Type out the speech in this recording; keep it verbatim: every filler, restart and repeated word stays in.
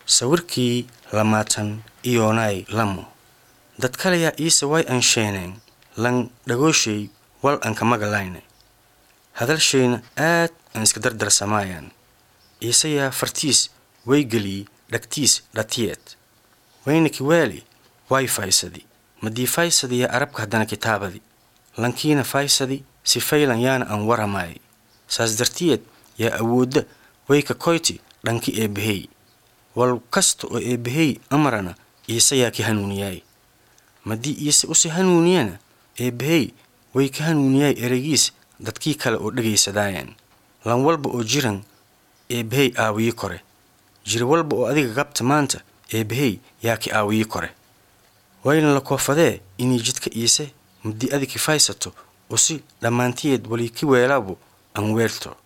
sawirkii lamaatan iyoonay lamo dad kale yaa iisa way aansheeneen lan dhagooshey wal aan ka magalayna hadalshayna aad aan iska dardar samaayaan iisa yaa fartiis way geliyey dhagtiis dhatiyeed wayna kiwaali way faysadi madii faysadi yaa arabka haddana kitaabadi lankiina faysadi si faylan yaana aan waramaay saas dartiyeed yaa awoodda way ka koyti dhanki eebbahey wal kasta oo eebbahey amarana iisa yaa ki hanuuniyay madii iisa usi hanuuniyana eebbahey way ka hanuuniyay eregiis dadkii kale oo dhagaysadaayaan lan walba oo jiran eebbahey aawiyi kore jir walba oo adiga qabta maanta eebbahey yaa ki aawiyi kore wayna la koofadee inay jidka iise madii adiki faysato usi dhammaantiyeed wali ki weelaabo aan weerto